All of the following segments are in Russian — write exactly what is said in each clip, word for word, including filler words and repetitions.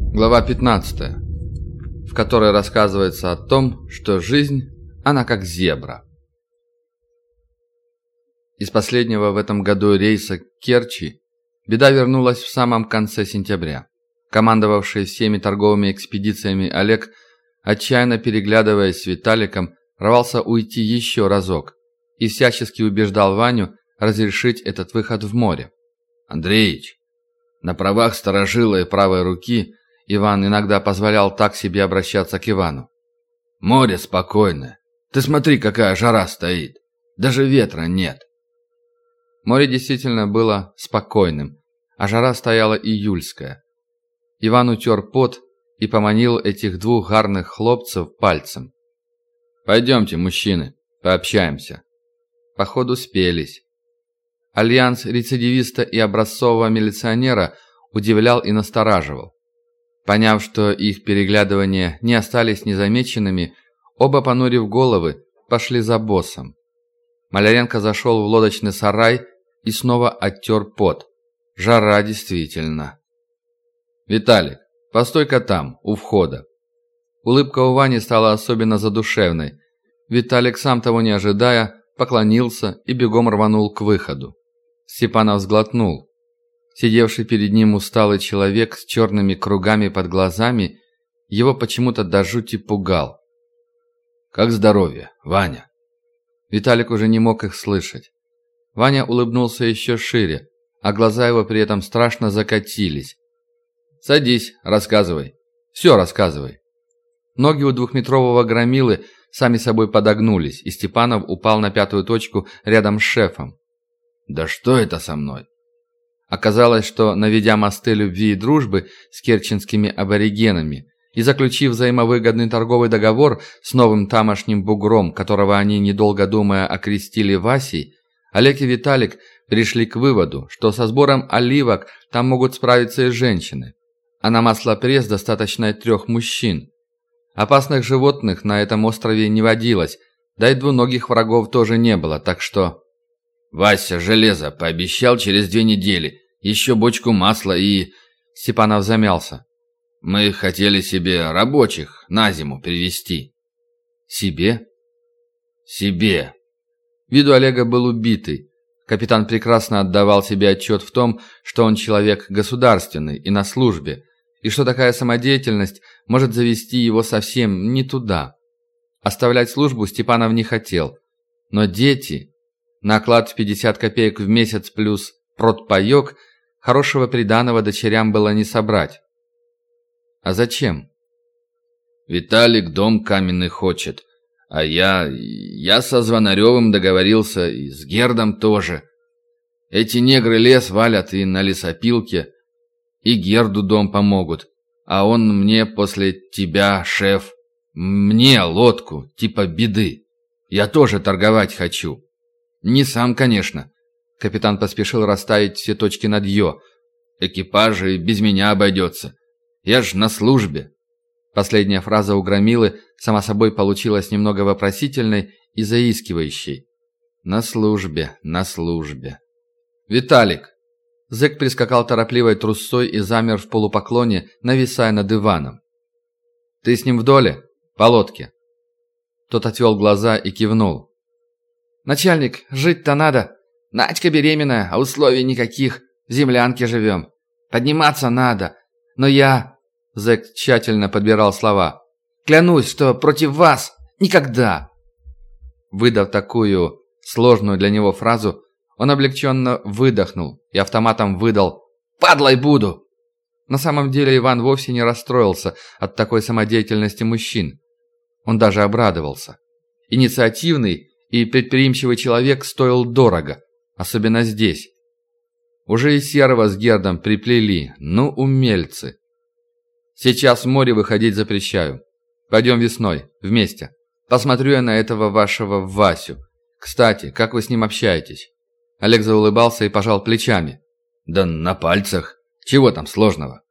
Глава пятнадцатая, в которой рассказывается о том, что жизнь, она как зебра. Из последнего в этом году рейса к Керчи беда вернулась в самом конце сентября. Командовавший всеми торговыми экспедициями Олег, отчаянно переглядываясь с Виталиком, рвался уйти еще разок и всячески убеждал Ваню разрешить этот выход в море. «Андреич, на правах старожила и правой руки Иван иногда позволял так себе обращаться к Ивану. Море спокойное. Ты смотри, какая жара стоит. Даже ветра нет». Море действительно было спокойным, а жара стояла июльская. Иван утер пот и поманил этих двух гарных хлопцев пальцем. «Пойдемте, мужчины, пообщаемся». Походу спелись. Альянс рецидивиста и образцового милиционера удивлял и настораживал. Поняв, что их переглядывания не остались незамеченными, оба, понурив головы, пошли за боссом. Маляренко зашел в лодочный сарай и снова оттер пот. Жара действительно. «Виталик, постой-ка там, у входа». Улыбка у Вани стала особенно задушевной. Виталик, сам того не ожидая, поклонился и бегом рванул к выходу. Степанов сглотнул. Сидевший перед ним усталый человек с черными кругами под глазами его почему-то до жути пугал. «Как здоровье, Ваня?» Виталик уже не мог их слышать. Ваня улыбнулся еще шире, а глаза его при этом страшно закатились. «Садись, рассказывай. Все рассказывай». Ноги у двухметрового громилы сами собой подогнулись, и Степанов упал на пятую точку рядом с шефом. «Да что это со мной?» Оказалось, что, наведя мосты любви и дружбы с керченскими аборигенами и заключив взаимовыгодный торговый договор с новым тамошним бугром, которого они, недолго думая, окрестили Васей, Олег и Виталик пришли к выводу, что со сбором оливок там могут справиться и женщины, а на маслопресс достаточно трех мужчин. Опасных животных на этом острове не водилось, да и двуногих врагов тоже не было, так что... «Вася железо пообещал через две недели, еще бочку масла и...» Степанов замялся. «Мы хотели себе рабочих на зиму привезти». «Себе?» «Себе». Вид у Олега был убитый. Капитан прекрасно отдавал себе отчет в том, что он человек государственный и на службе, и что такая самодеятельность может завести его совсем не туда. Оставлять службу Степанов не хотел. Но дети... Наклад в пятьдесят копеек в месяц плюс продпаёк хорошего приданого дочерям было не собрать. А зачем? «Виталик дом каменный хочет, а я... я со Звонаревым договорился и с Гердом тоже. Эти негры лес валят и на лесопилке, и Герду дом помогут, а он мне после тебя, шеф, мне лодку, типа беды. Я тоже торговать хочу». «Не сам, конечно». Капитан поспешил расставить все точки над «ё». «Экипажи без меня обойдется. Я ж на службе». Последняя фраза у громилы сама собой получилась немного вопросительной и заискивающей. «На службе, на службе». «Виталик!» Зэк прискакал торопливой трусцой и замер в полупоклоне, нависая над Иваном. «Ты с ним в доле? По лодке?» Тот отвел глаза и кивнул. «Начальник, жить-то надо. Надька беременная, а условий никаких. В землянке живем. Подниматься надо. Но я...» Зэк тщательно подбирал слова. «Клянусь, что против вас никогда!» Выдав такую сложную для него фразу, он облегченно выдохнул и автоматом выдал «Падлой буду!». На самом деле Иван вовсе не расстроился от такой самодеятельности мужчин. Он даже обрадовался. Инициативный и предприимчивый человек стоил дорого, особенно здесь. Уже и Серого с Гердом приплели, ну умельцы. Сейчас в море выходить запрещаю. Пойдем весной, вместе. Посмотрю я на этого вашего Васю. Кстати, как вы с ним общаетесь?» Олег заулыбался и пожал плечами. «Да на пальцах. Чего там сложного?»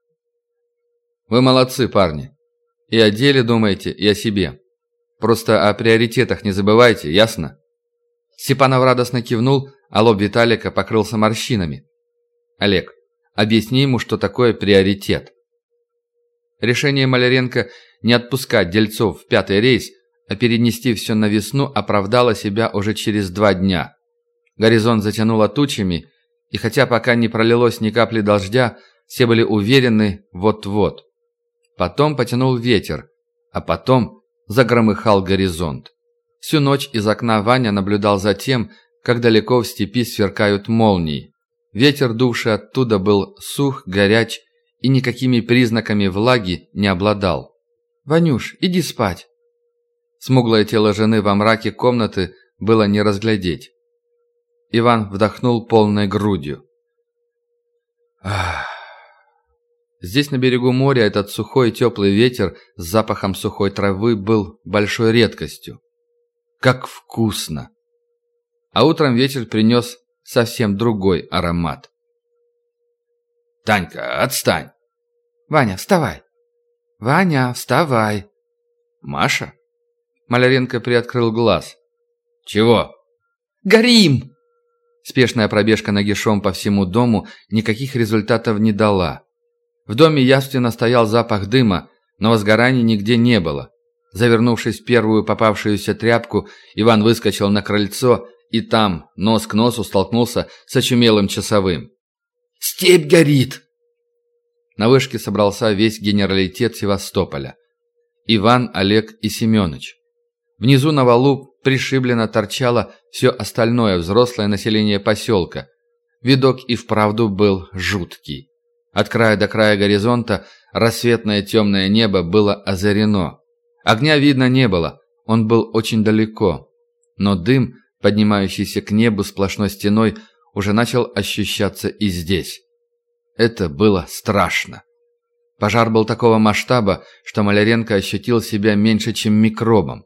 «Вы молодцы, парни. И о деле думаете, и о себе. Просто о приоритетах не забывайте, ясно?» Степанов радостно кивнул, а лоб Виталика покрылся морщинами. «Олег, объясни ему, что такое приоритет». Решение Маляренко не отпускать дельцов в пятый рейс, а перенести все на весну оправдало себя уже через два дня. Горизонт затянуло тучами, и хотя пока не пролилось ни капли дождя, все были уверены вот-вот. Потом потянул ветер, а потом загромыхал горизонт. Всю ночь из окна Ваня наблюдал за тем, как далеко в степи сверкают молнии. Ветер, дувший оттуда, был сух, горяч и никакими признаками влаги не обладал. «Ванюш, иди спать!» Смуглое тело жены во мраке комнаты было не разглядеть. Иван вдохнул полной грудью. Ах. Здесь, на берегу моря, этот сухой теплый ветер с запахом сухой травы был большой редкостью. Как вкусно! А утром ветер принес совсем другой аромат. «Танька, отстань!» «Ваня, вставай!» «Ваня, вставай!» «Маша?» Маляренко приоткрыл глаз. «Чего?» «Горим!» Спешная пробежка нагишом по всему дому никаких результатов не дала. В доме явственно стоял запах дыма, но возгораний нигде не было. Завернувшись в первую попавшуюся тряпку, Иван выскочил на крыльцо и там, нос к носу, столкнулся с очумелым часовым. «Степь горит!» На вышке собрался весь генералитет Севастополя. Иван, Олег и Семёныч. Внизу на валу пришибленно торчало все остальное взрослое население поселка. Видок и вправду был жуткий. От края до края горизонта рассветное темное небо было озарено. Огня видно не было, он был очень далеко. Но дым, поднимающийся к небу сплошной стеной, уже начал ощущаться и здесь. Это было страшно. Пожар был такого масштаба, что Маляренко ощутил себя меньше, чем микробом.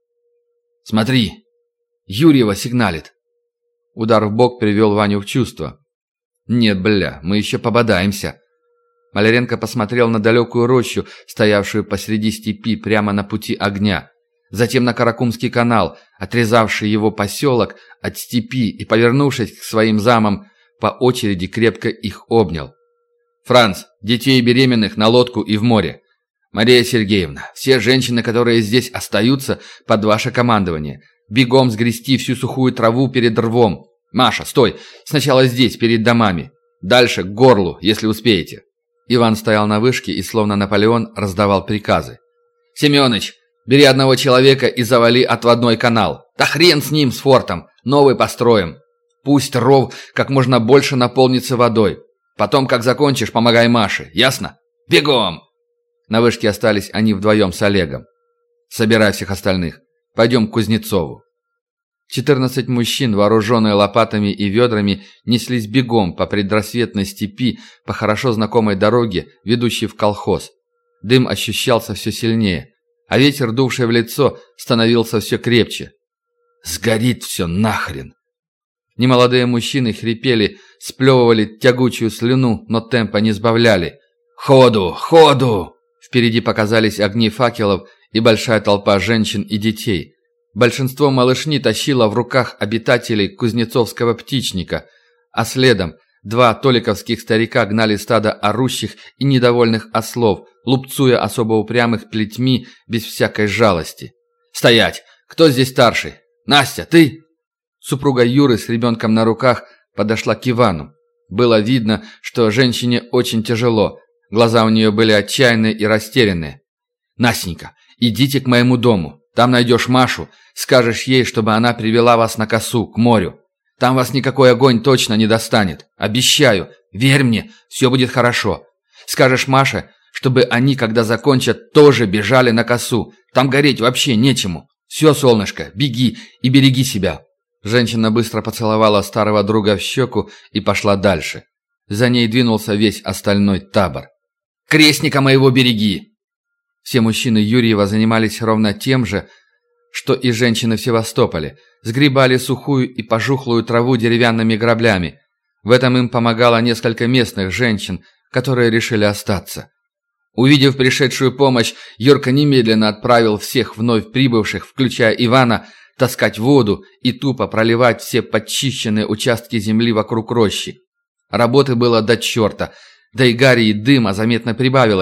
«Смотри! Юрьева сигналит!» Удар в бок привел Ваню в чувство. «Нет, бля, мы еще пободаемся!» Маляренко посмотрел на далекую рощу, стоявшую посреди степи прямо на пути огня. Затем на Каракумский канал, отрезавший его поселок от степи, и, повернувшись к своим замам, по очереди крепко их обнял. «Франц, детей и беременных на лодку и в море. Мария Сергеевна, все женщины, которые здесь остаются, под ваше командование. Бегом сгрести всю сухую траву перед рвом. Маша, стой! Сначала здесь, перед домами. Дальше, к горлу, если успеете». Иван стоял на вышке и, словно Наполеон, раздавал приказы. «Семёныч, бери одного человека и завали отводной канал. Да хрен с ним, с фортом. Новый построим. Пусть ров как можно больше наполнится водой. Потом, как закончишь, помогай Маше. Ясно? Бегом!» На вышке остались они вдвоем с Олегом. «Собирай всех остальных. Пойдем к Кузнецову». Четырнадцать мужчин, вооруженные лопатами и ведрами, неслись бегом по предрассветной степи по хорошо знакомой дороге, ведущей в колхоз. Дым ощущался все сильнее, а ветер, дувший в лицо, становился все крепче. «Сгорит все нахрен!» Немолодые мужчины хрипели, сплевывали тягучую слюну, но темпа не сбавляли. «Ходу! Ходу!» Впереди показались огни факелов и большая толпа женщин и детей. Большинство малышни тащило в руках обитателей Кузнецовского птичника, а следом два толиковских старика гнали стадо орущих и недовольных ослов, лупцуя особо упрямых плетьми без всякой жалости. «Стоять! Кто здесь старший? Настя, ты?» Супруга Юры с ребенком на руках подошла к Ивану. Было видно, что женщине очень тяжело. Глаза у нее были отчаянные и растерянные. «Настенька, идите к моему дому. Там найдешь Машу, скажешь ей, чтобы она привела вас на косу, к морю. Там вас никакой огонь точно не достанет. Обещаю, верь мне, все будет хорошо. Скажешь Маше, чтобы они, когда закончат, тоже бежали на косу. Там гореть вообще нечему. Все, солнышко, беги и береги себя». Женщина быстро поцеловала старого друга в щеку и пошла дальше. За ней двинулся весь остальной табор. «Крестника моего береги!» Все мужчины Юрьева занимались ровно тем же, что и женщины в Севастополе. Сгребали сухую и пожухлую траву деревянными граблями. В этом им помогало несколько местных женщин, которые решили остаться. Увидев пришедшую помощь, Юрка немедленно отправил всех вновь прибывших, включая Ивана, таскать воду и тупо проливать все подчищенные участки земли вокруг рощи. Работы было до черта, да и гари и дыма заметно прибавилось.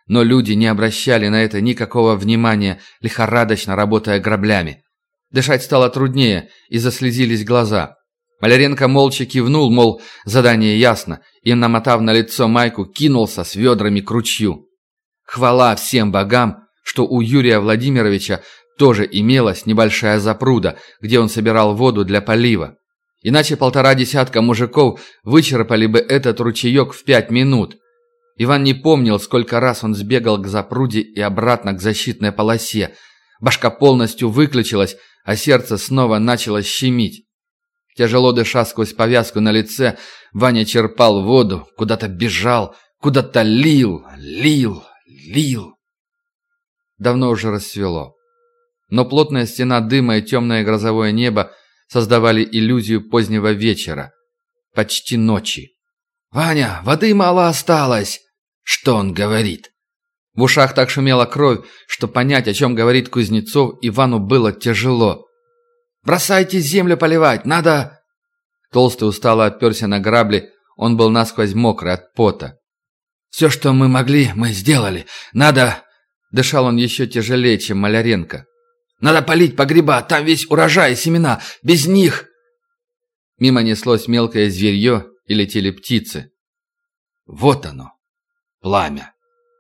Но люди не обращали на это никакого внимания, лихорадочно работая граблями. Дышать стало труднее, и заслезились глаза. Маляренко молча кивнул, мол, задание ясно, и, намотав на лицо майку, кинулся с ведрами к ручью. Хвала всем богам, что у Юрия Владимировича тоже имелась небольшая запруда, где он собирал воду для полива. Иначе полтора десятка мужиков вычерпали бы этот ручеек в пять минут. Иван не помнил, сколько раз он сбегал к запруде и обратно к защитной полосе. Башка полностью выключилась, а сердце снова начало щемить. Тяжело дыша сквозь повязку на лице, Ваня черпал воду, куда-то бежал, куда-то лил, лил, лил. Давно уже рассвело. Но плотная стена дыма и темное грозовое небо создавали иллюзию позднего вечера, почти ночи. «Ваня, воды мало осталось!» Что он говорит? В ушах так шумела кровь, что понять, о чем говорит Кузнецов, Ивану было тяжело. «Бросайте землю поливать, надо...» Толстый устало оперся на грабли, он был насквозь мокрый от пота. «Все, что мы могли, мы сделали. Надо...» Дышал он еще тяжелее, чем Маляренко. «Надо полить погреба, там весь урожай и семена. Без них...» Мимо неслось мелкое зверье и летели птицы. Вот оно, пламя.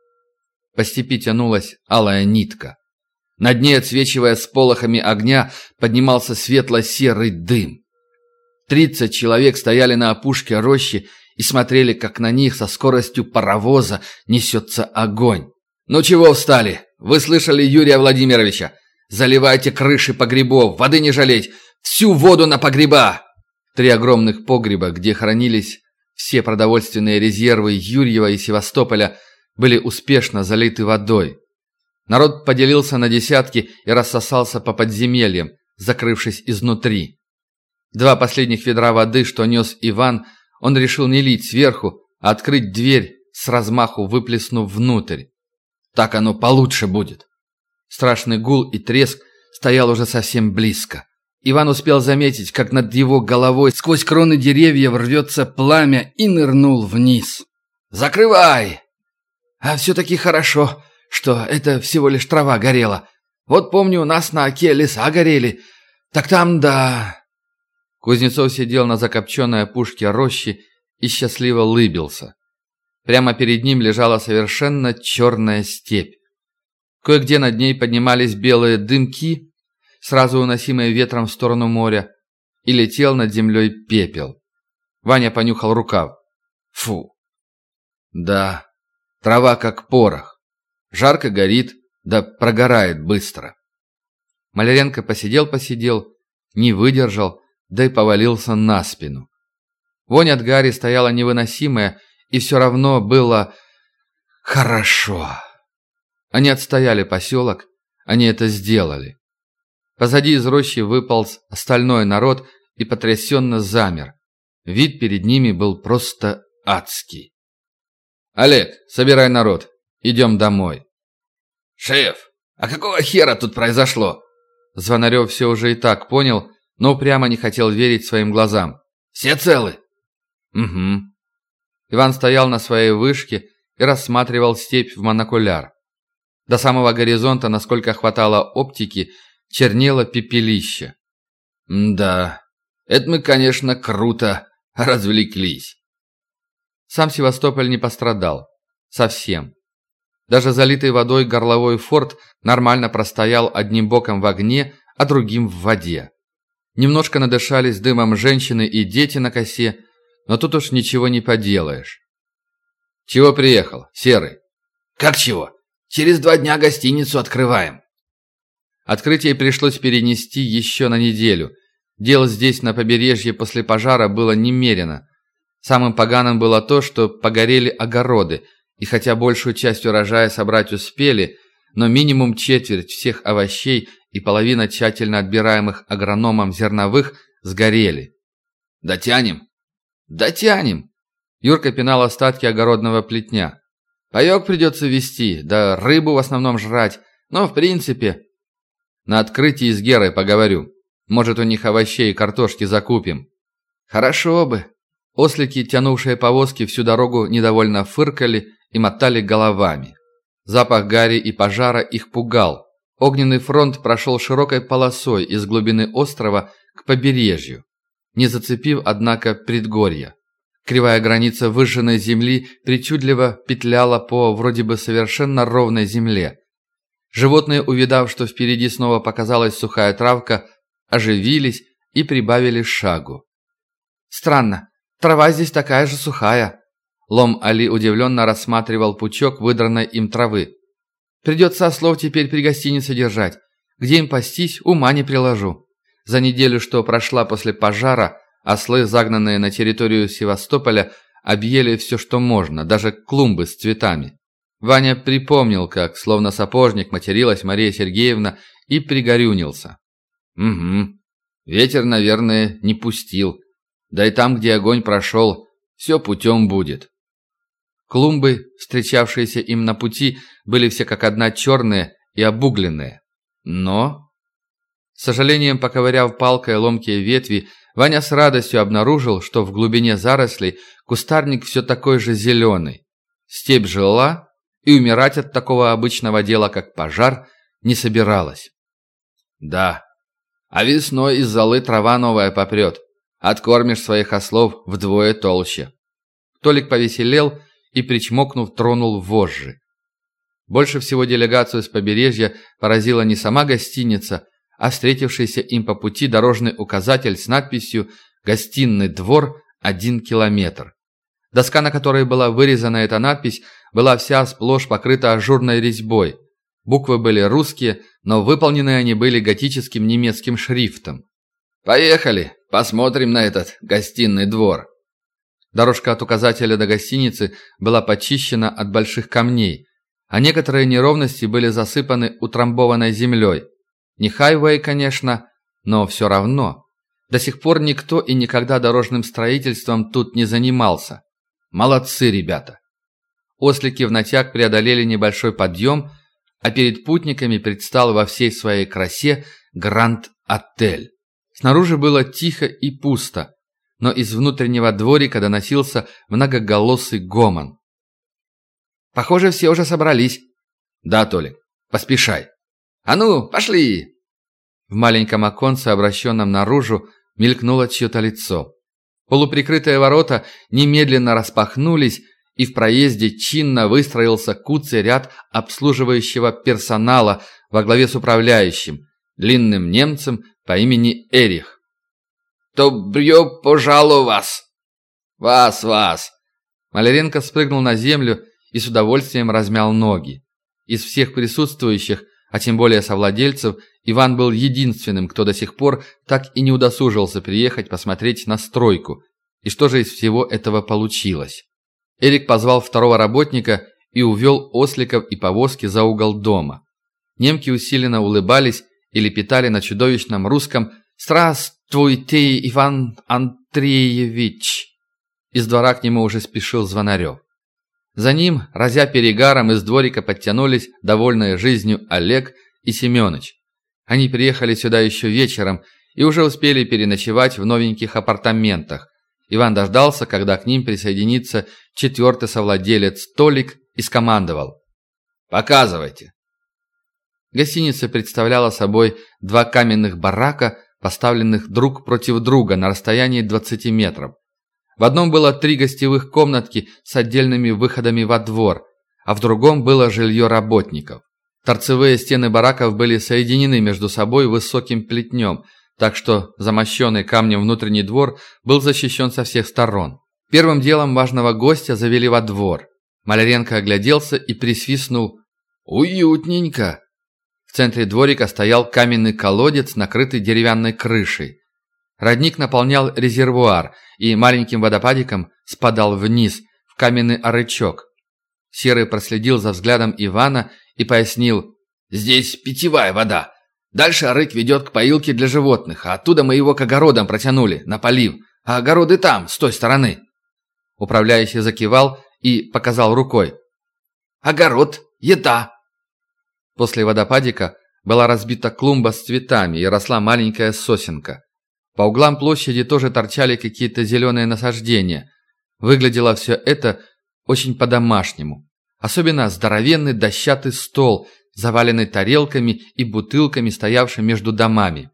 По степи тянулась алая нитка. Над ней, отсвечивая сполохами огня, поднимался светло-серый дым. Тридцать человек стояли на опушке рощи и смотрели, как на них со скоростью паровоза несется огонь. «Ну чего встали? Вы слышали Юрия Владимировича? Заливайте крыши погребов, воды не жалеть! Всю воду на погреба!» Три огромных погреба, где хранились все продовольственные резервы Юрьева и Севастополя, были успешно залиты водой. Народ поделился на десятки и рассосался по подземельям, закрывшись изнутри. Два последних ведра воды, что нес Иван, он решил не лить сверху, а открыть дверь, с размаху выплеснув внутрь. Так оно получше будет. Страшный гул и треск стоял уже совсем близко. Иван успел заметить, как над его головой сквозь кроны деревьев рвется пламя, и нырнул вниз. «Закрывай!» «А все-таки хорошо, что это всего лишь трава горела. Вот помню, у нас на оке леса горели. Так там, да...» Кузнецов сидел на закопченной опушке рощи и счастливо лыбился. Прямо перед ним лежала совершенно черная степь. Кое-где над ней поднимались белые дымки, сразу уносимые ветром в сторону моря, и летел над землей пепел. Ваня понюхал рукав. Фу. Да, трава как порох. Жарко горит, да прогорает быстро. Маляренко посидел-посидел, не выдержал, да и повалился на спину. Вонь от гари стояла невыносимая, и все равно было хорошо. Они отстояли поселок, они это сделали. Позади из рощи выполз остальной народ и потрясенно замер. Вид перед ними был просто адский. «Олег, собирай народ, идем домой». «Шеф, а какого хера тут произошло?» Звонарев все уже и так понял, но упрямо не хотел верить своим глазам. «Все целы?» «Угу». Иван стоял на своей вышке и рассматривал степь в монокуляр. До самого горизонта, насколько хватало оптики, чернело пепелище. «Да, это мы, конечно, круто развлеклись». Сам Севастополь не пострадал. Совсем. Даже залитый водой горловой форт нормально простоял одним боком в огне, а другим в воде. Немножко надышались дымом женщины и дети на косе, но тут уж ничего не поделаешь. «Чего приехал, Серый?» «Как чего? Через два дня гостиницу открываем». Открытие пришлось перенести еще на неделю. Дел здесь, на побережье, после пожара было немерено. Самым поганым было то, что погорели огороды, и хотя большую часть урожая собрать успели, но минимум четверть всех овощей и половина тщательно отбираемых агрономом зерновых сгорели. «Дотянем?» «Дотянем!» Юрка пинал остатки огородного плетня. «Паек придется вести, да рыбу в основном жрать, но в принципе...» «На открытии с Герой поговорю. Может, у них овощей и картошки закупим». «Хорошо бы». Ослики, тянувшие повозки, всю дорогу недовольно фыркали и мотали головами. Запах гари и пожара их пугал. Огненный фронт прошел широкой полосой из глубины острова к побережью, не зацепив, однако, предгорья. Кривая граница выжженной земли причудливо петляла по вроде бы совершенно ровной земле. Животные, увидав, что впереди снова показалась сухая травка, оживились и прибавили шагу. «Странно, трава здесь такая же сухая». Лом Али удивленно рассматривал пучок выдранной им травы. «Придется ослов теперь при гостинице держать. Где им пастись, ума не приложу. За неделю, что прошла после пожара, ослы, загнанные на территорию Севастополя, объели все, что можно, даже клумбы с цветами». Ваня припомнил, как, словно сапожник, материлась Мария Сергеевна и пригорюнился. «Угу. Ветер, наверное, не пустил. Да и там, где огонь прошел, все путем будет». Клумбы, встречавшиеся им на пути, были все как одна черные и обугленные. Но, с сожалением поковыряв палкой ломкие ветви, Ваня с радостью обнаружил, что в глубине зарослей кустарник все такой же зеленый. Степь жила, и умирать от такого обычного дела, как пожар, не собиралась. «Да, а весной из золы трава новая попрет. Откормишь своих ослов вдвое толще». Толик повеселел и, причмокнув, тронул вожжи. Больше всего делегацию с побережья поразила не сама гостиница, а встретившийся им по пути дорожный указатель с надписью «Гостиный двор, один километр». Доска, на которой была вырезана эта надпись, была вся сплошь покрыта ажурной резьбой. Буквы были русские, но выполнены они были готическим немецким шрифтом. «Поехали, посмотрим на этот гостиный двор». Дорожка от указателя до гостиницы была почищена от больших камней, а некоторые неровности были засыпаны утрамбованной землей. Не хайвей, конечно, но все равно. До сих пор никто и никогда дорожным строительством тут не занимался. Молодцы, ребята. Ослики в натяг преодолели небольшой подъем, а перед путниками предстал во всей своей красе Гранд-отель. Снаружи было тихо и пусто, но из внутреннего дворика доносился многоголосый гомон. «Похоже, все уже собрались». «Да, Толик, поспешай». «А ну, пошли!» В маленьком оконце, обращенном наружу, мелькнуло чье-то лицо. Полуприкрытые ворота немедленно распахнулись, и в проезде чинно выстроился куцый ряд обслуживающего персонала во главе с управляющим, длинным немцем по имени Эрих. «Добрё пожалуй вас!» «Вас, вас!» Маляренко спрыгнул на землю и с удовольствием размял ноги. Из всех присутствующих, а тем более совладельцев, Иван был единственным, кто до сих пор так и не удосужился приехать посмотреть на стройку. И что же из всего этого получилось? Эрик позвал второго работника и увел осликов и повозки за угол дома. Немки усиленно улыбались и лепетали на чудовищном русском «Здравствуйте, Иван Андреевич!». Из двора к нему уже спешил Звонарев. За ним, разя перегаром, из дворика подтянулись довольные жизнью Олег и Семёныч. Они приехали сюда еще вечером и уже успели переночевать в новеньких апартаментах. Иван дождался, когда к ним присоединится четвертый совладелец Толик, и скомандовал: «Показывайте». Гостиница представляла собой два каменных барака, поставленных друг против друга на расстоянии двадцати метров. В одном было три гостевых комнатки с отдельными выходами во двор, а в другом было жилье работников. Торцевые стены бараков были соединены между собой высоким плетнем, так что замощенный камнем внутренний двор был защищен со всех сторон. Первым делом важного гостя завели во двор. Маляренко огляделся и присвистнул: «Уютненько!». В центре дворика стоял каменный колодец, накрытый деревянной крышей. Родник наполнял резервуар и маленьким водопадиком спадал вниз, в каменный арычок. Серый проследил за взглядом Ивана и пояснил: «Здесь питьевая вода. Дальше арык ведет к поилке для животных, а оттуда мы его к огородам протянули, на полив, а огороды там, с той стороны». Управляющий закивал и показал рукой: «Огород, еда». После водопадика была разбита клумба с цветами и росла маленькая сосенка. По углам площади тоже торчали какие-то зеленые насаждения. Выглядело все это очень по-домашнему. Особенно здоровенный дощатый стол, заваленный тарелками и бутылками, стоявший между домами.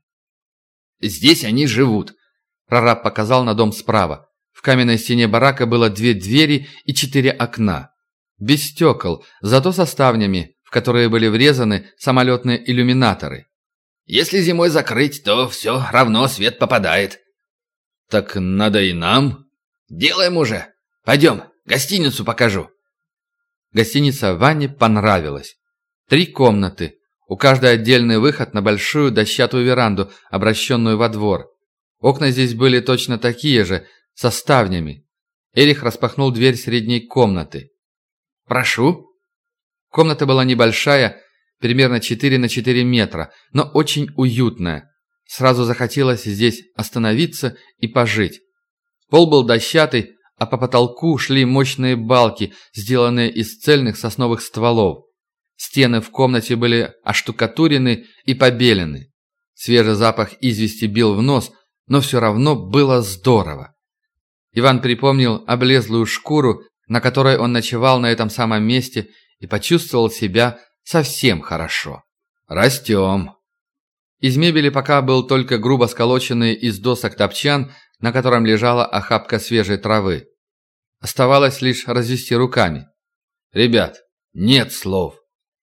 «Здесь они живут», – прораб показал на дом справа. В каменной стене барака было две двери и четыре окна. Без стекол, зато со ставнями, в которые были врезаны самолетные иллюминаторы. «Если зимой закрыть, то все равно свет попадает». «Так надо и нам». «Делаем уже. Пойдем, гостиницу покажу». Гостиница Ване понравилась. Три комнаты, у каждой отдельный выход на большую дощатую веранду, обращенную во двор. Окна здесь были точно такие же, со ставнями. Эрих распахнул дверь средней комнаты. «Прошу». Комната была небольшая, примерно четыре на четыре метра, но очень уютная. Сразу захотелось здесь остановиться и пожить. Пол был дощатый, а по потолку шли мощные балки, сделанные из цельных сосновых стволов. Стены в комнате были оштукатурены и побелены. Свежий запах извести бил в нос, но все равно было здорово. Иван припомнил облезлую шкуру, на которой он ночевал на этом самом месте, и почувствовал себя совсем хорошо. «Растем». Из мебели пока был только грубо сколоченный из досок топчан, на котором лежала охапка свежей травы. Оставалось лишь развести руками. «Ребят, нет слов».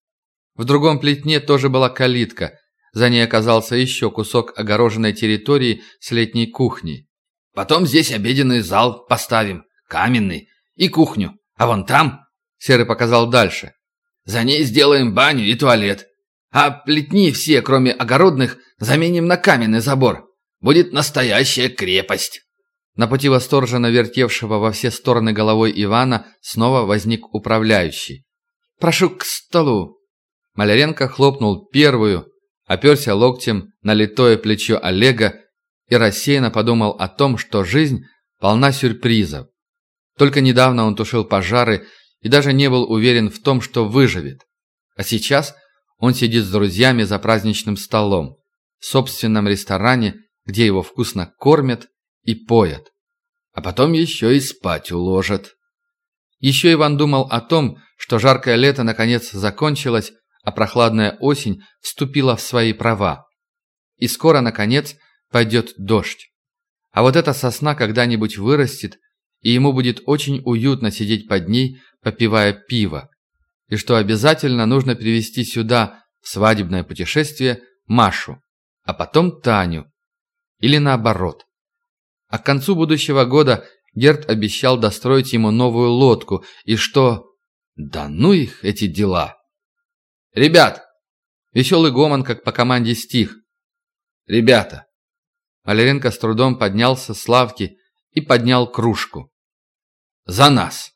В другом плетне тоже была калитка. За ней оказался еще кусок огороженной территории с летней кухней. «Потом здесь обеденный зал поставим, каменный, и кухню. А вон там...» — Серый показал дальше. «За ней сделаем баню и туалет. А плетни все, кроме огородных, заменим на каменный забор. Будет настоящая крепость». На пути восторженно вертевшего во все стороны головой Ивана снова возник управляющий. «Прошу к столу». Маляренко хлопнул первую, оперся локтем на литое плечо Олега и рассеянно подумал о том, что жизнь полна сюрпризов. Только недавно он тушил пожары и даже не был уверен в том, что выживет. А сейчас он сидит с друзьями за праздничным столом, в собственном ресторане, где его вкусно кормят и поят. А потом еще и спать уложат. Еще Иван думал о том, что жаркое лето наконец закончилось, а прохладная осень вступила в свои права. И скоро, наконец, пойдет дождь. А вот эта сосна когда-нибудь вырастет, и ему будет очень уютно сидеть под ней, попивая пиво. И что обязательно нужно привезти сюда, в свадебное путешествие, Машу, а потом Таню. Или наоборот. А к концу будущего года Герд обещал достроить ему новую лодку, и что... Да ну их, эти дела! «Ребят!» Веселый гомон, как по команде, стих. «Ребята!» Маляренко с трудом поднялся с лавки и поднял кружку. «За нас!»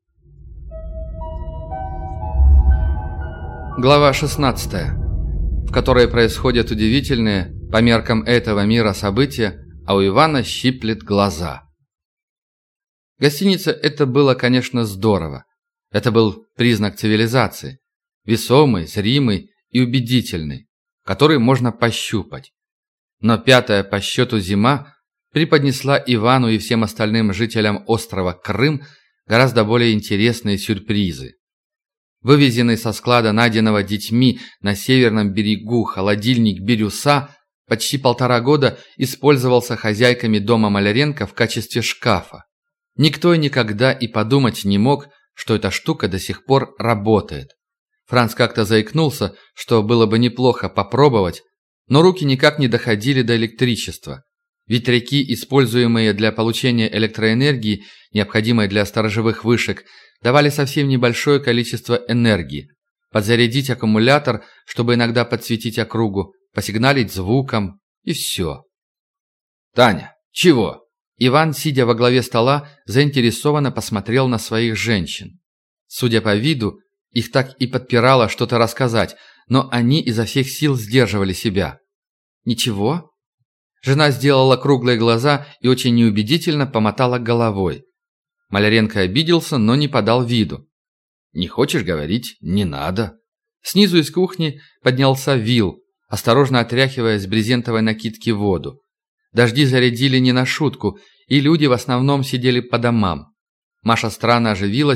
Глава шестнадцатая, в которой происходят удивительные, по меркам этого мира, события, а у Ивана щиплет глаза. Гостиница это было, конечно, здорово. Это был признак цивилизации. Весомый, зримый и убедительный, который можно пощупать. Но пятая по счету зима преподнесла Ивану и всем остальным жителям острова Крым гораздо более интересные сюрпризы. Вывезенный со склада, найденного детьми на северном берегу холодильник «Бирюса» почти полтора года использовался хозяйками дома Маляренко в качестве шкафа. Никто и никогда и подумать не мог, что эта штука до сих пор работает. Франц как-то заикнулся, что было бы неплохо попробовать, но руки никак не доходили до электричества. Ветряки, используемые для получения электроэнергии, необходимой для сторожевых вышек, давали совсем небольшое количество энергии. Подзарядить аккумулятор, чтобы иногда подсветить округу, посигналить звуком и все. «Таня, чего?» Иван, сидя во главе стола, заинтересованно посмотрел на своих женщин. Судя по виду, их так и подпирало что-то рассказать, но они изо всех сил сдерживали себя. «Ничего?» Жена сделала круглые глаза и очень неубедительно помотала головой. Маляренко обиделся, но не подал виду. «Не хочешь говорить? Не надо». Снизу из кухни поднялся Вил, осторожно отряхивая с брезентовой накидки воду. Дожди зарядили не на шутку, и люди в основном сидели по домам. Маша странно оживилась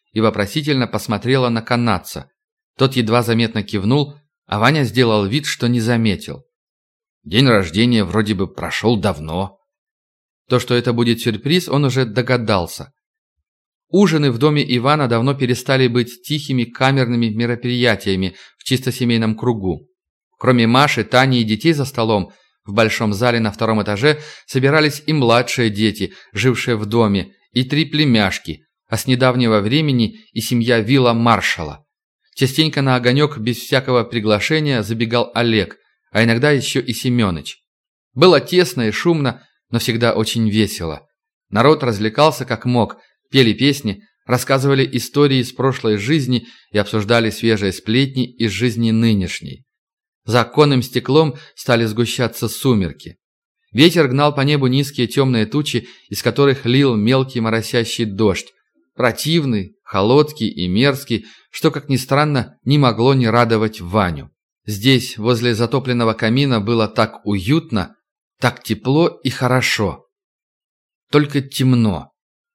и вопросительно посмотрела на канадца. Тот едва заметно кивнул, а Ваня сделал вид, что не заметил. День рождения вроде бы прошел давно. То, что это будет сюрприз, он уже догадался. Ужины в доме Ивана давно перестали быть тихими камерными мероприятиями в чисто семейном кругу. Кроме Маши, Тани и детей за столом, в большом зале на втором этаже собирались и младшие дети, жившие в доме, и три племяшки, а с недавнего времени и семья Вилла Маршала. Частенько на огонек без всякого приглашения забегал Олег, а иногда еще и Семеныч. Было тесно и шумно, но всегда очень весело. Народ развлекался как мог, пели песни, рассказывали истории из прошлой жизни и обсуждали свежие сплетни из жизни нынешней. За оконным стеклом стали сгущаться сумерки. Ветер гнал по небу низкие темные тучи, из которых лил мелкий моросящий дождь. Противный, холодкий и мерзкий, что, как ни странно, не могло не радовать Ваню. Здесь, возле затопленного камина, было так уютно, так тепло и хорошо. Только темно.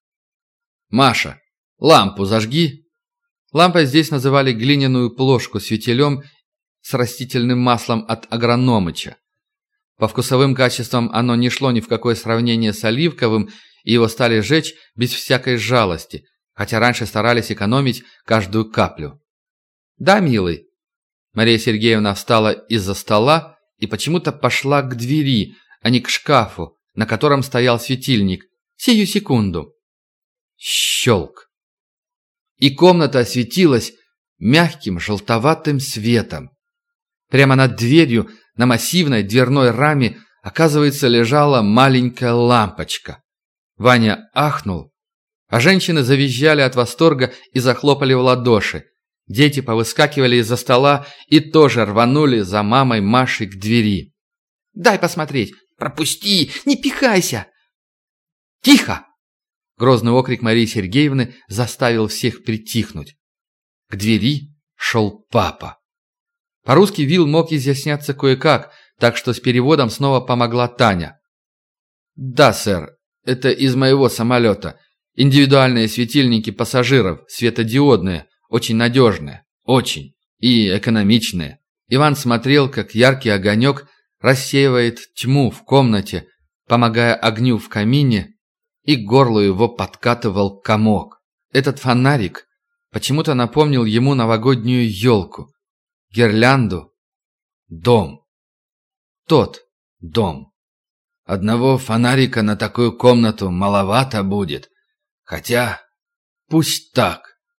«Маша, лампу зажги!» Лампой здесь называли глиняную плошку с фитилем с растительным маслом от Агрономыча. По вкусовым качествам оно не шло ни в какое сравнение с оливковым, и его стали жечь без всякой жалости, хотя раньше старались экономить каждую каплю. «Да, милый». Мария Сергеевна встала из-за стола и почему-то пошла к двери, а не к шкафу, на котором стоял светильник. «Сию секунду». Щелк. И комната осветилась мягким желтоватым светом. Прямо над дверью, на массивной дверной раме, оказывается, лежала маленькая лампочка. Ваня ахнул, а женщины завизжали от восторга и захлопали в ладоши. Дети повыскакивали из-за стола и тоже рванули за мамой Машей к двери. «Дай посмотреть! Пропусти! Не пихайся!» «Тихо!» Грозный окрик Марии Сергеевны заставил всех притихнуть. К двери шел папа. По-русски Вилл мог изъясняться кое-как, так что с переводом снова помогла Таня. «Да, сэр, это из моего самолета. Индивидуальные светильники пассажиров, светодиодные, очень надежные, очень, и экономичные». Иван смотрел, как яркий огонек рассеивает тьму в комнате, помогая огню в камине, и к горлу его подкатывал комок. Этот фонарик почему-то напомнил ему новогоднюю елку, гирлянду, дом. Тот дом. Одного фонарика на такую комнату маловато будет. Хотя, пусть так.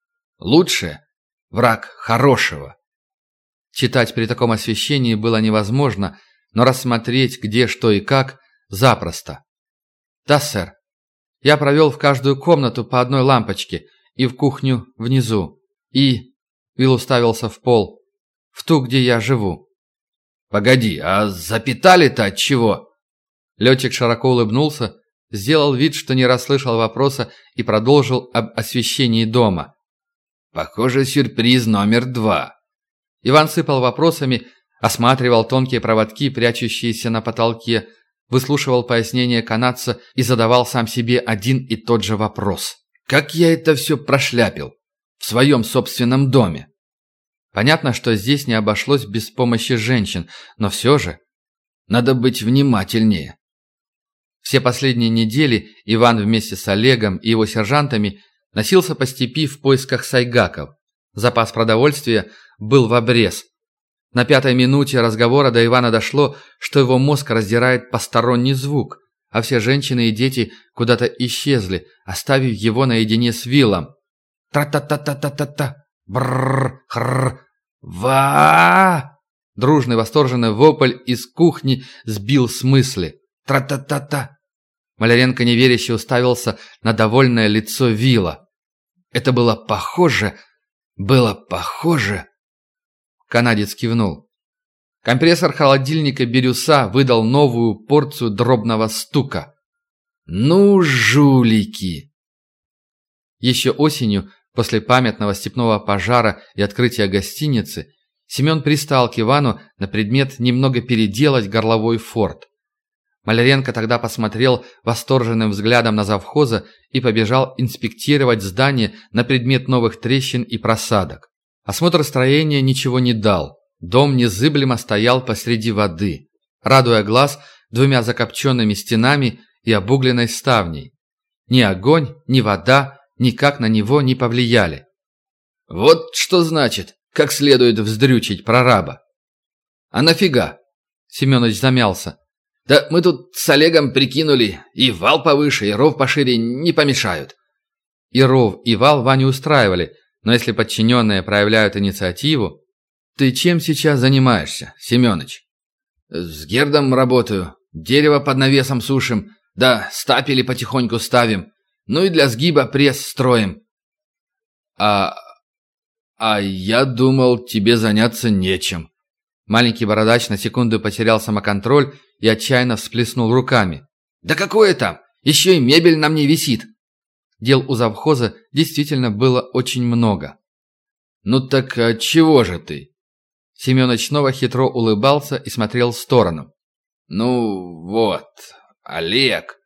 Лучше враг хорошего. Читать при таком освещении было невозможно, но рассмотреть, где, что и как, запросто. «Да, сэр. Я провел в каждую комнату по одной лампочке, и в кухню внизу, и...» Вилл уставился в пол. «В ту, где я живу». «Погоди, а запитали-то от чего?» Летчик широко улыбнулся, сделал вид, что не расслышал вопроса и продолжил об освещении дома. «Похоже, сюрприз номер два». Иван сыпал вопросами, осматривал тонкие проводки, прячущиеся на потолке, выслушивал пояснения канадца и задавал сам себе один и тот же вопрос. «Как я это все прошляпил? В своем собственном доме?» Понятно, что здесь не обошлось без помощи женщин, но все же надо быть внимательнее. Все последние недели Иван вместе с Олегом и его сержантами носился по степи в поисках сайгаков. Запас продовольствия был в обрез. На пятой минуте разговора до Ивана дошло, что его мозг раздирает посторонний звук, а все женщины и дети куда-то исчезли, оставив его наедине с Виллом. Тра-та-та-та-та-та-та! Брррр! Хрррр! Ва! Дружный восторженный вопль из кухни сбил с мысли. Тра-та-та-та! Маляренко неверяще уставился на довольное лицо Вилла. Это было похоже, было похоже... Канадец кивнул. Компрессор холодильника «Бирюса» выдал новую порцию дробного стука. «Ну, жулики!» Еще осенью, после памятного степного пожара и открытия гостиницы, Семен пристал к Ивану на предмет немного переделать горловой форт. Маляренко тогда посмотрел восторженным взглядом на завхоза и побежал инспектировать здание на предмет новых трещин и просадок. Осмотр строения ничего не дал. Дом незыблемо стоял посреди воды, радуя глаз двумя закопченными стенами и обугленной ставней. Ни огонь, ни вода никак на него не повлияли. Вот что значит, как следует вздрючить прораба. А нафига? Семёныч замялся. Да мы тут с Олегом прикинули, и вал повыше, и ров пошире не помешают. И ров, и вал Ваню устраивали, но если подчиненные проявляют инициативу... Ты чем сейчас занимаешься, Семёныч? С Гердом работаю, дерево под навесом сушим, да стапели потихоньку ставим, ну и для сгиба пресс строим. А... а я думал, тебе заняться нечем. Маленький бородач на секунду потерял самоконтроль и отчаянно всплеснул руками. «Да какое там? Еще и мебель на мне висит!» Дел у завхоза действительно было очень много. «Ну так а чего же ты?» Семёныч снова хитро улыбался и смотрел в сторону. «Ну вот, Олег...»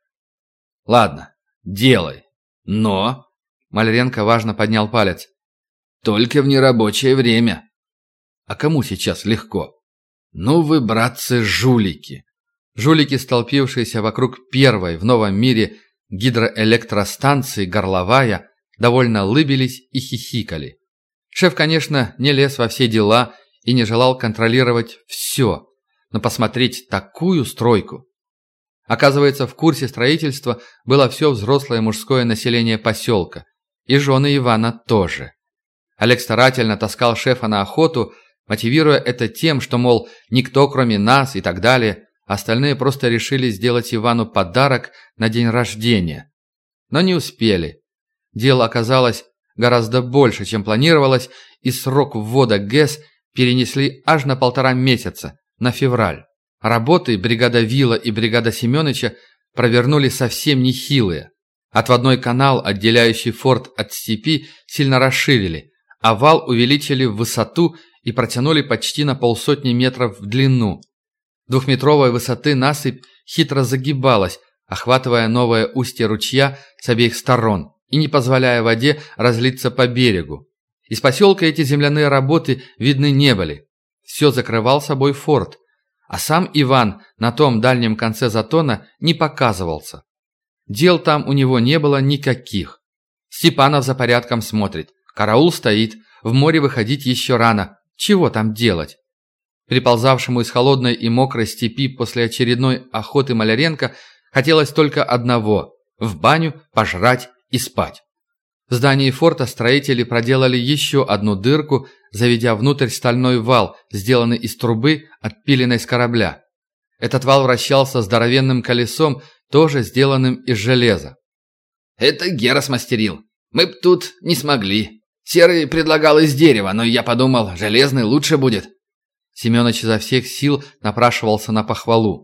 «Ладно, делай. Но...» Маляренко важно поднял палец. «Только в нерабочее время». «А кому сейчас легко?» «Ну вы, братцы, жулики!» Жулики, столпившиеся вокруг первой в новом мире гидроэлектростанции «Горловая», довольно лыбились и хихикали. Шеф, конечно, не лез во все дела и не желал контролировать все, но посмотреть такую стройку. Оказывается, в курсе строительства было все взрослое мужское население поселка, и жены Ивана тоже. Олег старательно таскал шефа на охоту, мотивируя это тем, что, мол, никто кроме нас и так далее, остальные просто решили сделать Ивану подарок на день рождения. Но не успели. Дело оказалось гораздо больше, чем планировалось, и срок ввода ГЭС перенесли аж на полтора месяца, на февраль. Работы бригада Вилла и бригада Семёныча провернули совсем нехилые. Отводной канал, отделяющий форт от степи, сильно расширили, а вал увеличили в высоту и протянули почти на полсотни метров в длину. Двухметровой высоты насыпь хитро загибалась, охватывая новое устье ручья с обеих сторон и не позволяя воде разлиться по берегу. Из поселка эти земляные работы видны не были. Все закрывал собой форт, а сам Иван на том дальнем конце затона не показывался. Дел там у него не было никаких. Степанов за порядком смотрит, караул стоит, в море выходить еще рано, чего там делать? Приползавшему из холодной и мокрой степи после очередной охоты Маляренко хотелось только одного – в баню, пожрать и спать. В здании форта строители проделали еще одну дырку, заведя внутрь стальной вал, сделанный из трубы, отпиленной с корабля. Этот вал вращался здоровенным колесом, тоже сделанным из железа. «Это Гера смастерил. Мы б тут не смогли. Серый предлагал из дерева, но я подумал, железный лучше будет». Семёныч изо всех сил напрашивался на похвалу.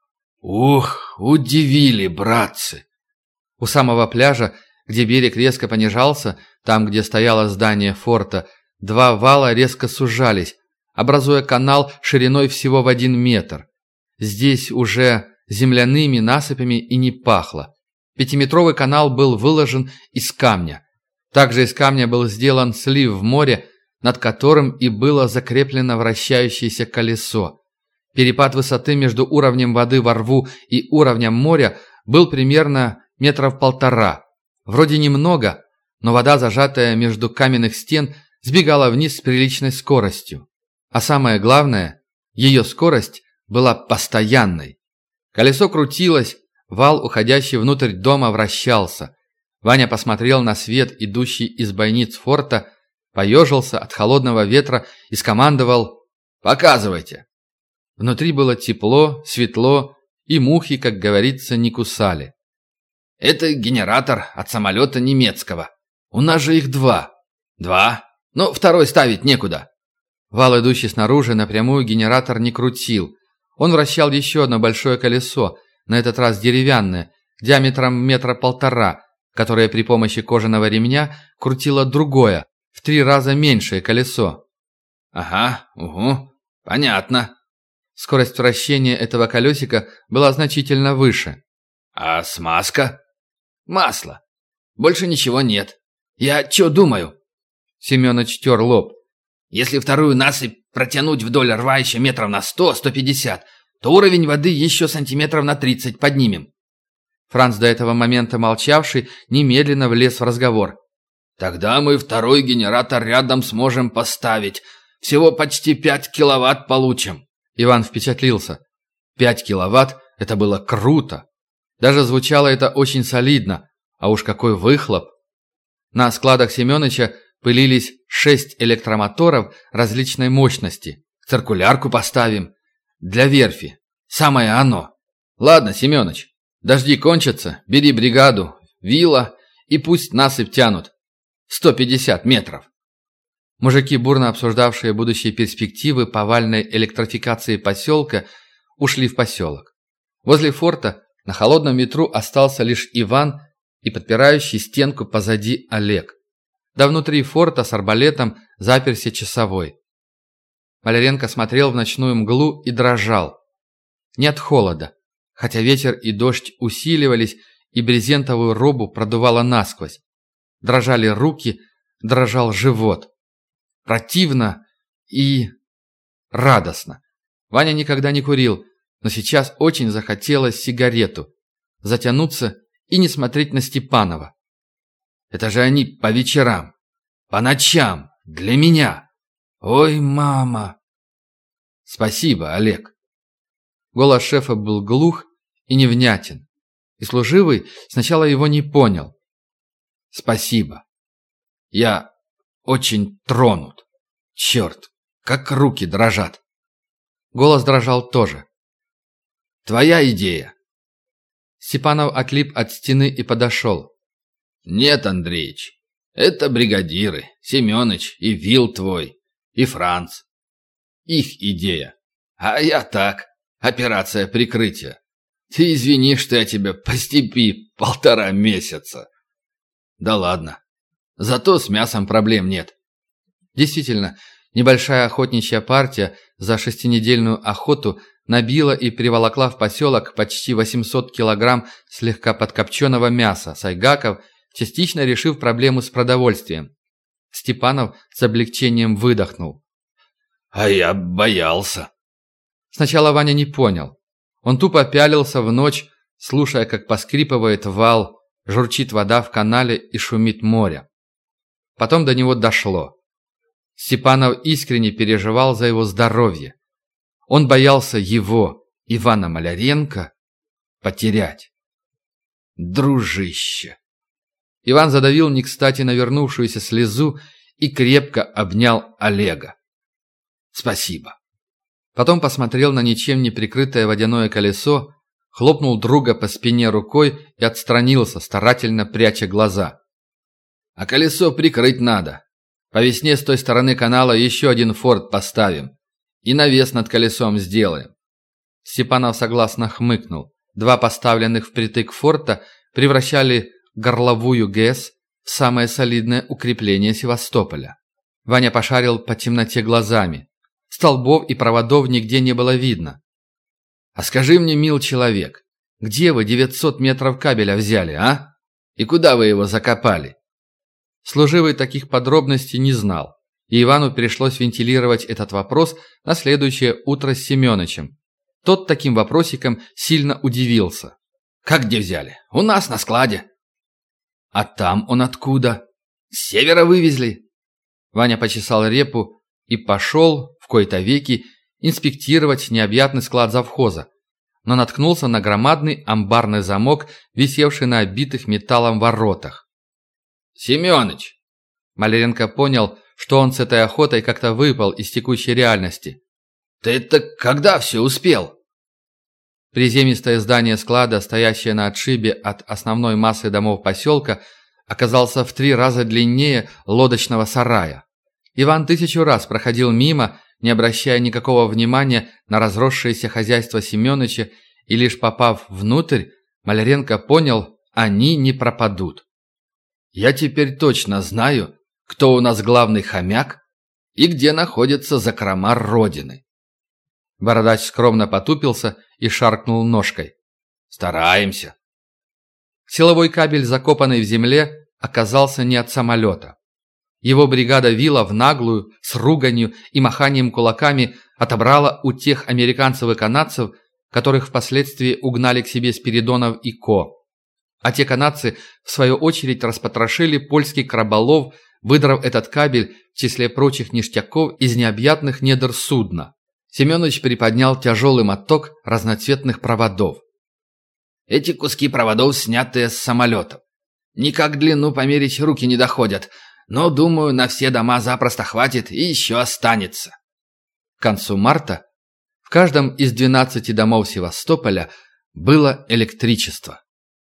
«Ух, удивили, братцы!» У самого пляжа, где берег резко понижался, там, где стояло здание форта, два вала резко сужались, образуя канал шириной всего в один метр. Здесь уже земляными насыпями и не пахло. Пятиметровый канал был выложен из камня. Также из камня был сделан слив в море, над которым и было закреплено вращающееся колесо. Перепад высоты между уровнем воды во рву и уровнем моря был примерно метров полтора. Вроде немного, но вода, зажатая между каменных стен, сбегала вниз с приличной скоростью. А самое главное, ее скорость была постоянной. Колесо крутилось, вал, уходящий внутрь дома, вращался. Ваня посмотрел на свет, идущий из бойниц форта, поежился от холодного ветра и скомандовал «Показывайте». Внутри было тепло, светло, и мухи, как говорится, не кусали. «Это генератор от самолета немецкого. У нас же их два». «Два? Но второй ставить некуда». Вал, идущий снаружи, напрямую генератор не крутил. Он вращал еще одно большое колесо, на этот раз деревянное, диаметром метра полтора, которое при помощи кожаного ремня крутило другое, в три раза меньшее колесо. «Ага, угу, понятно». Скорость вращения этого колесика была значительно выше. А смазка? Масло. Больше ничего нет. Я чё думаю? Семёныч тер лоб. Если вторую насыпь протянуть вдоль рва еще метров на сто - сто пятьдесят, то уровень воды еще сантиметров на тридцать поднимем. Франц, до этого момента молчавший, немедленно влез в разговор. Тогда мы второй генератор рядом сможем поставить. Всего почти пять киловатт получим. Иван впечатлился. Пять киловатт – это было круто. Даже звучало это очень солидно. А уж какой выхлоп! На складах Семёныча пылились шесть электромоторов различной мощности. Циркулярку поставим. Для верфи. Самое оно. Ладно, Семёныч, дожди кончатся, бери бригаду, вила и пусть насыпь тянут. сто пятьдесят метров. Мужики, бурно обсуждавшие будущие перспективы повальной электрификации поселка, ушли в поселок. Возле форта на холодном ветру остался лишь Иван и подпирающий стенку позади Олег. Да внутри форта с арбалетом заперся часовой. Маляренко смотрел в ночную мглу и дрожал. Не от холода, хотя ветер и дождь усиливались, и брезентовую робу продувало насквозь. Дрожали руки, дрожал живот. Противно и радостно. Ваня никогда не курил, но сейчас очень захотелось сигарету. Затянуться и не смотреть на Степанова. Это же они по вечерам, по ночам, для меня. Ой, мама. Спасибо, Олег. Голос шефа был глух и невнятен. И служивый сначала его не понял. Спасибо. Я очень тронут. Черт, как руки дрожат. Голос дрожал тоже. Твоя идея. Степанов отлип от стены и подошел. Нет, Андреич, это бригадиры, Семёныч и Вил твой, и Франц. Их идея. А я так, операция прикрытия. Ты извини, что я тебя по степи полтора месяца. Да ладно. Зато с мясом проблем нет. Действительно, небольшая охотничья партия за шестинедельную охоту набила и приволокла в поселок почти восемьсот килограмм слегка подкопченого мяса сайгаков, частично решив проблему с продовольствием. Степанов с облегчением выдохнул. А я боялся. Сначала Ваня не понял. Он тупо пялился в ночь, слушая, как поскрипывает вал, журчит вода в канале и шумит море. Потом до него дошло. Степанов искренне переживал за его здоровье. Он боялся его, Ивана Маляренко, потерять. Дружище. Иван задавил не кстати навернувшуюся слезу и крепко обнял Олега. Спасибо. Потом посмотрел на ничем не прикрытое водяное колесо, хлопнул друга по спине рукой и отстранился, старательно пряча глаза. А колесо прикрыть надо. По весне с той стороны канала еще один форт поставим. И навес над колесом сделаем. Степанов согласно хмыкнул. Два поставленных впритык форта превращали горловую ГЭС в самое солидное укрепление Севастополя. Ваня пошарил по темноте глазами. Столбов и проводов нигде не было видно. А скажи мне, мил человек, где вы девятьсот метров кабеля взяли, а? И куда вы его закопали? Служивый таких подробностей не знал, и Ивану пришлось вентилировать этот вопрос на следующее утро с Семёнычем. Тот таким вопросиком сильно удивился. «Как где взяли? У нас на складе». «А там он откуда? С севера вывезли?» Ваня почесал репу и пошел, в кои-то веки, инспектировать необъятный склад завхоза, но наткнулся на громадный амбарный замок, висевший на обитых металлом воротах. «Семёныч!» Маляренко понял, что он с этой охотой как-то выпал из текущей реальности. «Ты это когда все успел?» Приземистое здание склада, стоящее на отшибе от основной массы домов поселка, оказался в три раза длиннее лодочного сарая. Иван тысячу раз проходил мимо, не обращая никакого внимания на разросшееся хозяйство Семёныча, и лишь попав внутрь, Маляренко понял, они не пропадут. «Я теперь точно знаю, кто у нас главный хомяк и где находится закрома Родины». Бородач скромно потупился и шаркнул ножкой. «Стараемся». Силовой кабель, закопанный в земле, оказался не от самолета. Его бригада вила в наглую, с руганью и маханием кулаками отобрала у тех американцев и канадцев, которых впоследствии угнали к себе Спиридонов и Ко. А те канадцы, в свою очередь, распотрошили польский краболов, выдрав этот кабель, в числе прочих ништяков, из необъятных недр судна. Семенович приподнял тяжелый моток разноцветных проводов. «Эти куски проводов, снятые с самолетов. Никак длину померить руки не доходят, но, думаю, на все дома запросто хватит и еще останется». К концу марта в каждом из двенадцати домов Севастополя было электричество.